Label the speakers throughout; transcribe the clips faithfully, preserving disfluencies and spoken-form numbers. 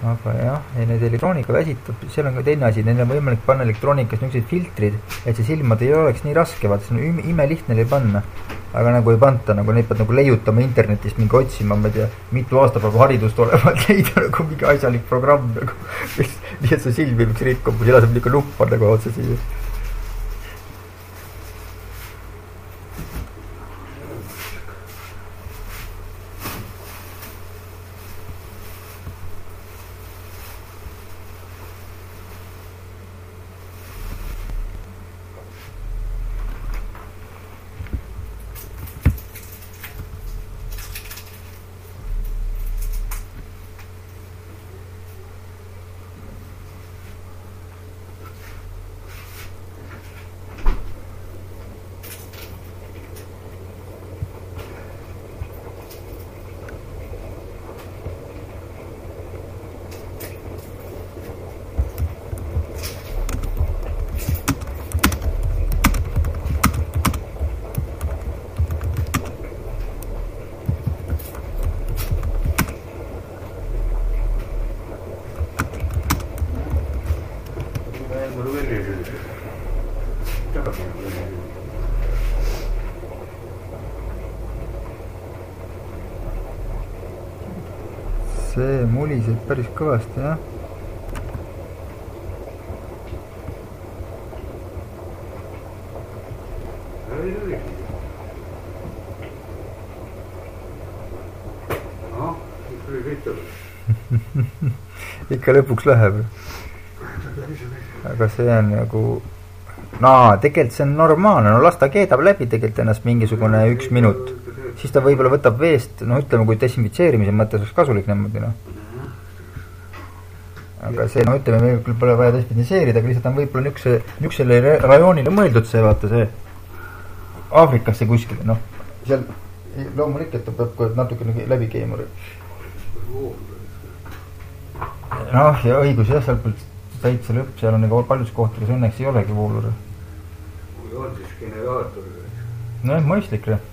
Speaker 1: aga jah, ja need elektroonika väsitab, seal on ka teine asi, neil on võimalik panna elektroonikas niisugused filtrid, et see silmad ei oleks nii raske, vaata, see on ime lihtne neil panna. Aga nagu ei panta, nagu neid pead nagu leiutama internetist, mingi otsima, ma ei tea, mitu aastapäeva haridust olevalt leida nagu mingi asjalik programm nagu, nii et see silm ei võiks rikkuma, kui laseb niisugune nupp on nagu otse siia. See muliseb päris kõvasti, jah. Ikka lõpuks läheb. Aga see on nagu... Naa, tegelikult see on normaalne. No las ta keedab läbi tegelikult ennast mingisugune üks minut. Siis ta võib-olla võtab veest, no ütleme, kui desinfitseerimise mõttes oleks kasulik niimoodi, no. Aga see, no ütleme, meil küll pole vaja desinfitseerida, aga lihtsalt on võib-olla niukse, niuksele rajoonile mõeldud see, vaata see Aafrikasse kuskil, noh. Seal loomulikult ta peab kohe natuke läbi keemur. Noh, ja õigus, jah, seal peal täitsa lõpp, seal on nagu paljus kohtades õnneks ei olegi voolur.
Speaker 2: Kui on siis generaator?
Speaker 1: No, mõistlik, jah.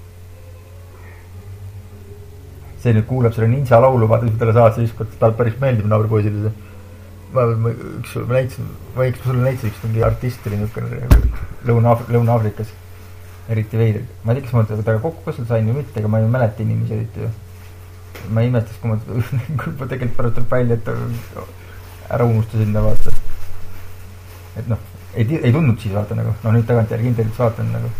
Speaker 1: See nüüd kuuleb selle ninja laulu, vaata, mis talle saad, siis kui tal päris meeldib naabripoisile see. Ma, ma, üks, ma näitasin, ma eks ma sulle näitasin, üks mingi artist oli niisugune Lõuna-Aafrikas. Eriti veider. Ma ei tea, kas ma temaga kokku ka seal sain või mitte, aga ma ei mäleta inimesi eriti. Ma imestas, kui ma kui tegelikult pärast tuleb välja, et ära unustasin ta vaata. Et noh, ei, ei tundnud siis vaata nagu. No nüüd tagant järgi internetis vaatan nagu.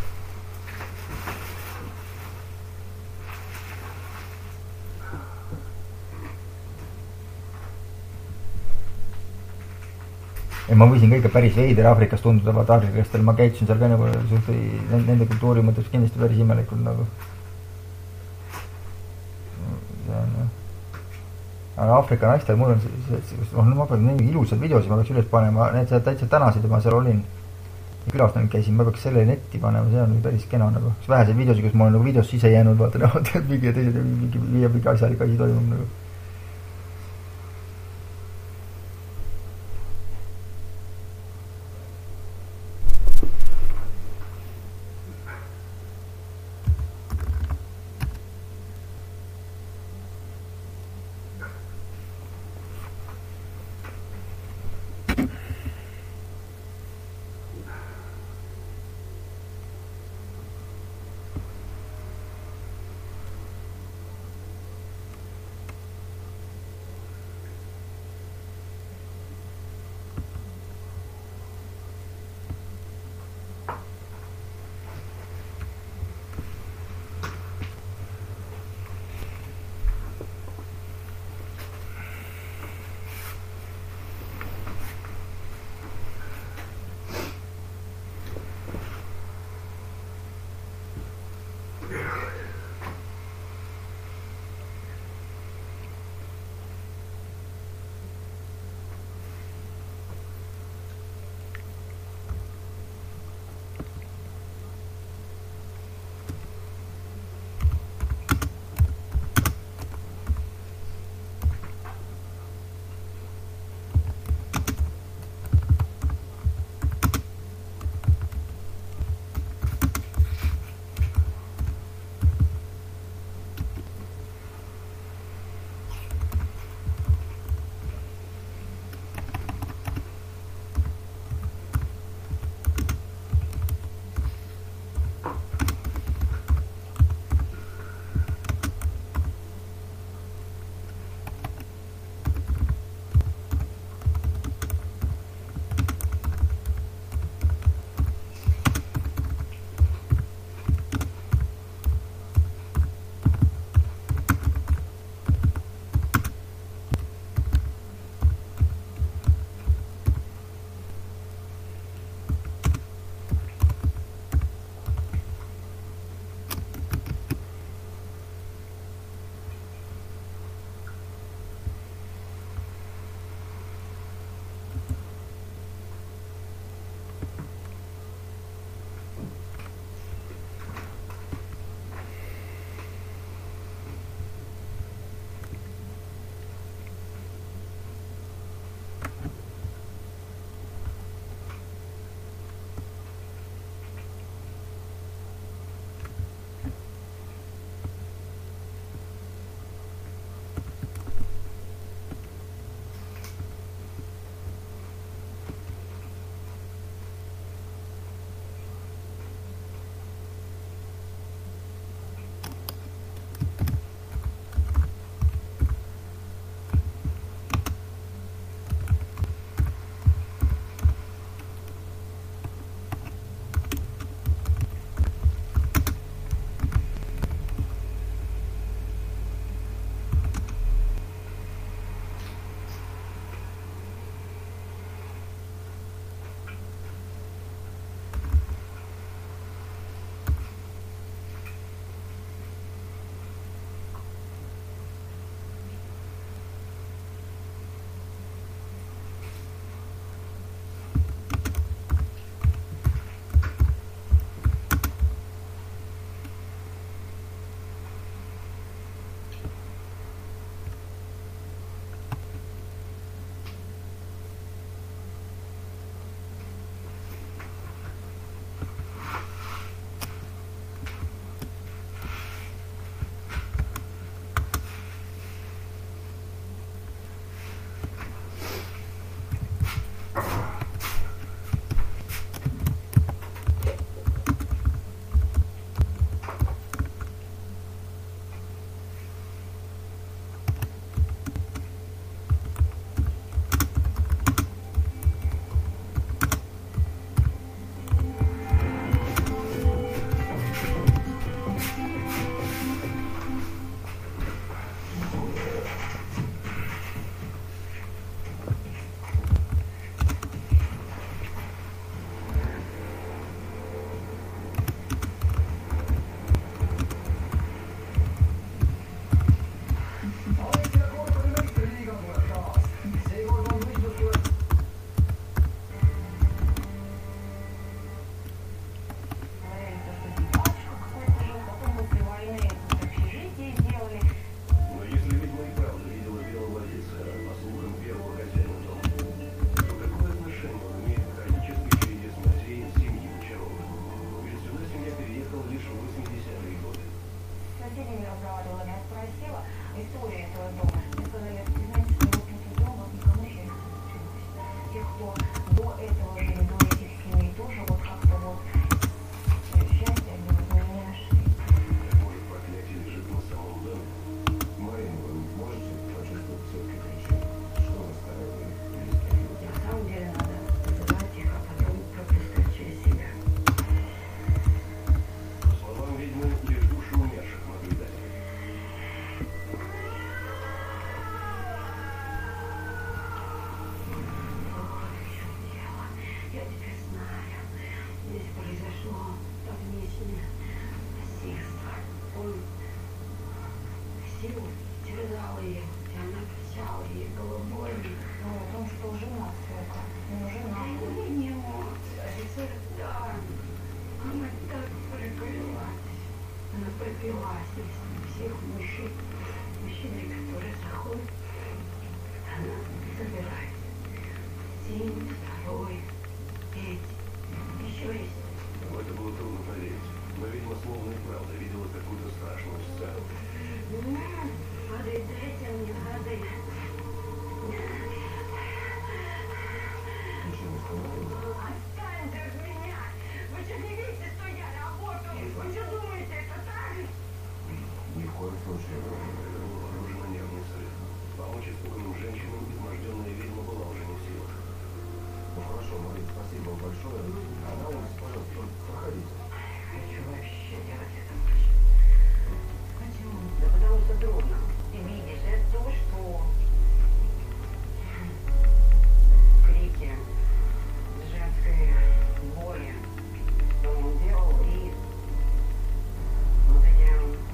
Speaker 1: Ja ma võisin kõige päris veider Aafrikas tunduda, vaata Aafrikastel, ma käitsin seal ka nagu suhte, nende kultuuri mõttes kindlasti päris imelikult nagu. See on, aga Aafrika naistel mul on see, see, oh, no ma pean nii ilusad videosid, ma peaks üles panema, need seal täitsa tänasid, ma seal olin ja külas nüüd käisin, ma peaks selle netti panema, see on päris kena nagu. Vähesed videosid, kus ma olen nagu videos sisse jäänud, vaata, no, mingi ja teised, mingi, mingi, mingi asjalik asi toimub nagu.
Speaker 3: история этого дома. Мне сказали, ты знаете, что вот этот дом вот никому еще не случилось. Тех, кто до этого жили, до этих семей, тоже вот как-то вот счастье они вот не нашли.
Speaker 4: Может, проклятие лежит на самом доме? Марина, вы можете почувствовать все-таки причину? Что вы ставили близких людей?
Speaker 3: На самом деле надо вызывать их, а потом пропускать через себя.
Speaker 4: По словам ведьмы, лишь души умерших могли дать.
Speaker 3: Вот в чем дело. Я теперь знаю. Здесь произошло совместное насильство. Он силу терзал ее, и она кричала ей головой. Ну, о том, что жена, сука. Ну, жена. Не эмоции, офицер, да. Она так пропилась. Она пропилась из всех мужчин. Мужчины, которые заходят, она забирает. Один, второй, третий. Еще есть.
Speaker 4: В это было трудно поверить. Но, видимо, словно и правда видела какую-то страшную сцену.
Speaker 3: Воды дайте мне воды.
Speaker 4: Ничего не сказала.
Speaker 3: Отстаньте от меня! Вы что, не видите, что я работаю? Вы что думаете, это так?
Speaker 4: Ни в коем случае. Это было похоже на нервный срыв. Помочь испуганным женщинам изможденная ведьма была уже не в силах. Ну хорошо, Марина, спасибо вам большое. А на улице, пожалуйста, проходите.
Speaker 3: Хочу вообще делать это больше. Почему? Да потому что трудно. Ты видишь, это то, что крики женской боли, что он делал, и вот эти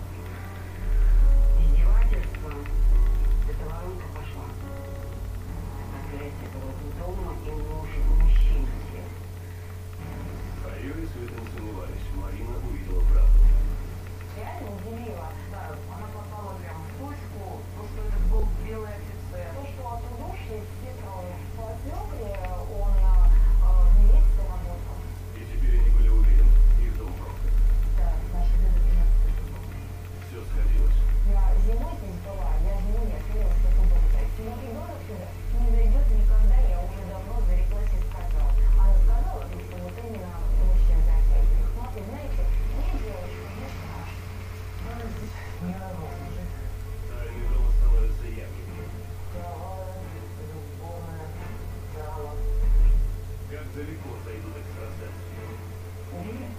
Speaker 3: издевательства, эта воронка пошла. Проклятие этого дома и муж, мужчин всех.
Speaker 4: А Юрий и Света не сомневались. Марина увидела правду.
Speaker 3: Реально удивило. Да, она попала прямо в точку. То, что это был белый офицер. То, что от удушья все трое. По свекре он в милиции работал.
Speaker 4: И теперь они были уверены. Их дом проклят.
Speaker 3: Да, наши люди тринадцать.
Speaker 4: Все сходилось.
Speaker 3: Я зимой здесь была, я зимой не осмелилась в эту дом зайти. Но ребенок сюда не зайдет никогда, я уже давно зареклась и сказала. Она сказала, что вот именно мужчин затягивает. Но, и знаете, мне девочка не страшно. Она здесь не народ уже.
Speaker 4: Тайны дома становятся яркими.
Speaker 3: Кровавая, любовная, зала.
Speaker 4: Как далеко зайдут экстрасенсы?
Speaker 3: Убили?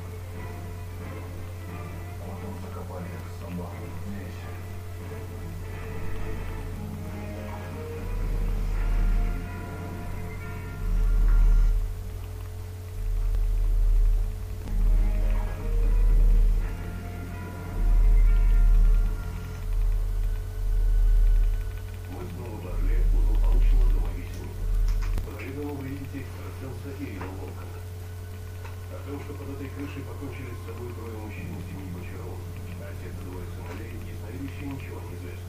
Speaker 4: Вот он закопали собаку здесь. Мы снова в Орле у злополучного дома висельника. Позади дома вы видите экстрасенса Ирину Волкова. О том, что под этой крышей покончили с собой трое мужчин из семьи Бочарова, отец и двое сыновей, ясновидящие ничего не известно.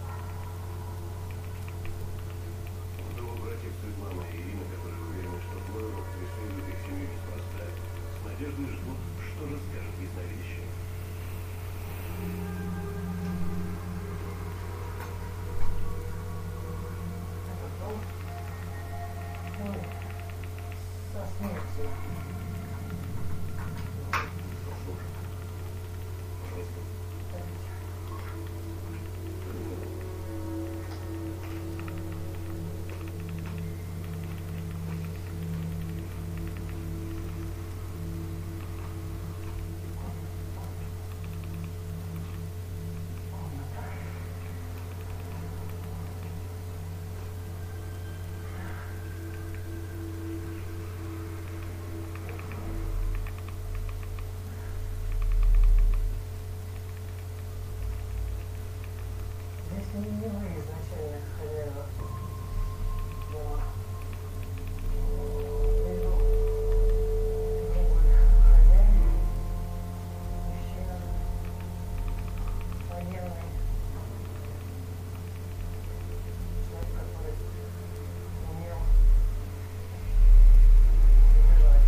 Speaker 4: В дома братьев Светлана и Ирина, которые уверены, что двое рук преследуют их семью неспроста, с надеждой ждут, что же скажет ясновидящий.
Speaker 3: Этот дом, ну, со смертью.
Speaker 4: Пожалуйста.
Speaker 3: Здесь не вы изначально хозяева дома. Здесь был другой хозяин, мужчина, военный, человек, который умел убивать.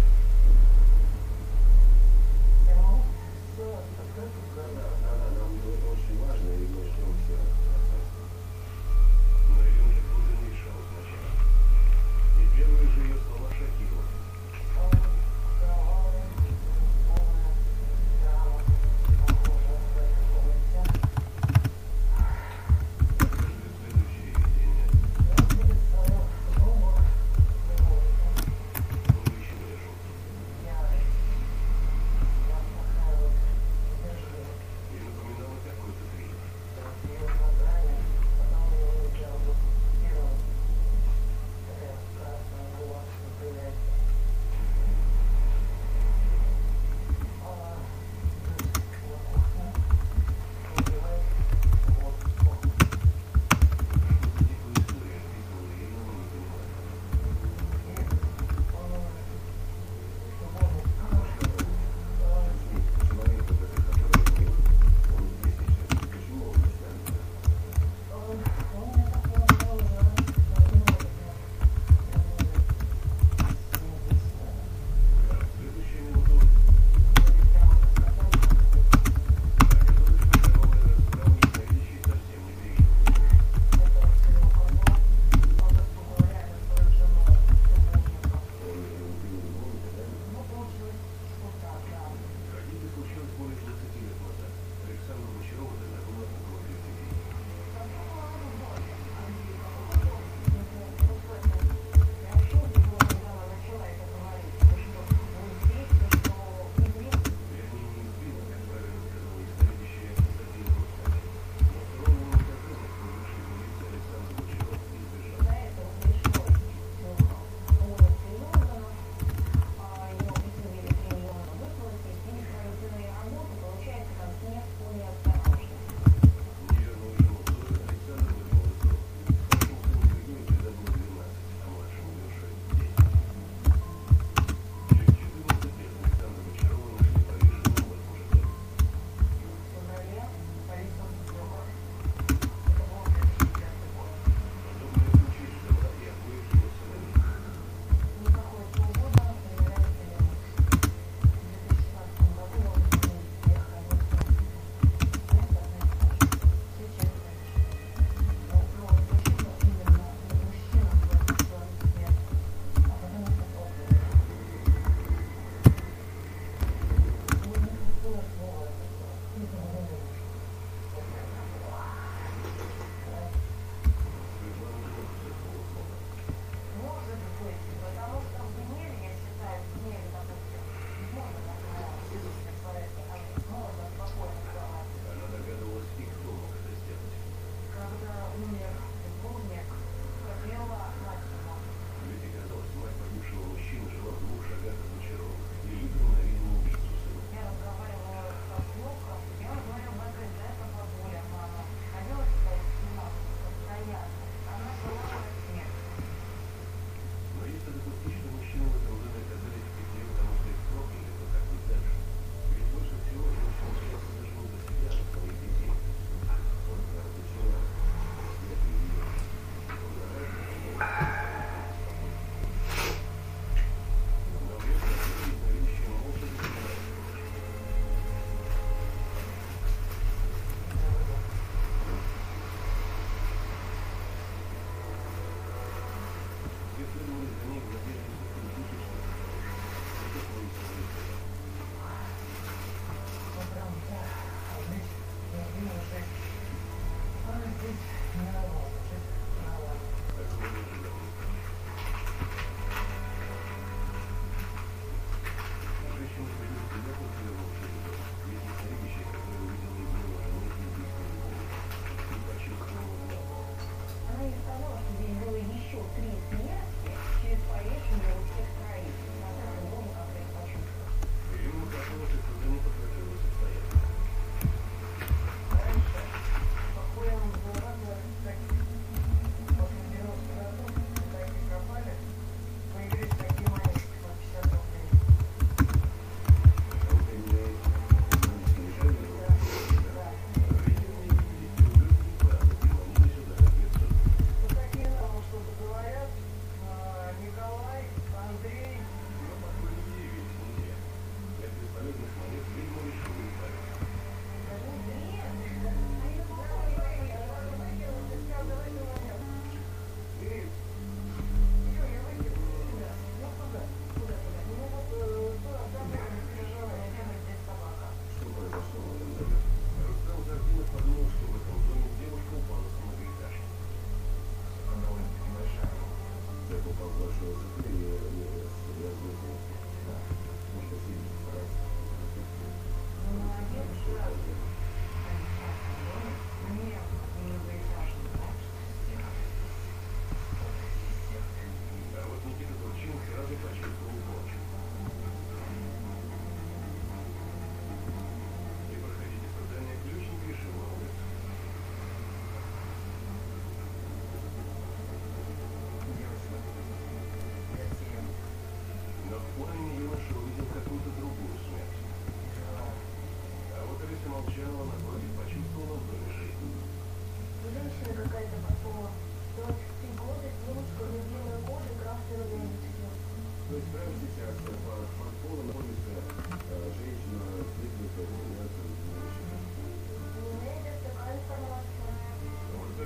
Speaker 3: Я могу все открыто сказать.
Speaker 4: Да, да, да, нам это очень важно, и мы ждем всех.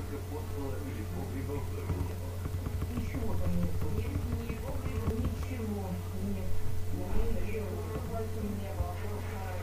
Speaker 4: только подпола или погреба в доме не было.
Speaker 3: Ничего там нет. Нет, ничего. Ничего. Нет. Ничего. Не было. Просто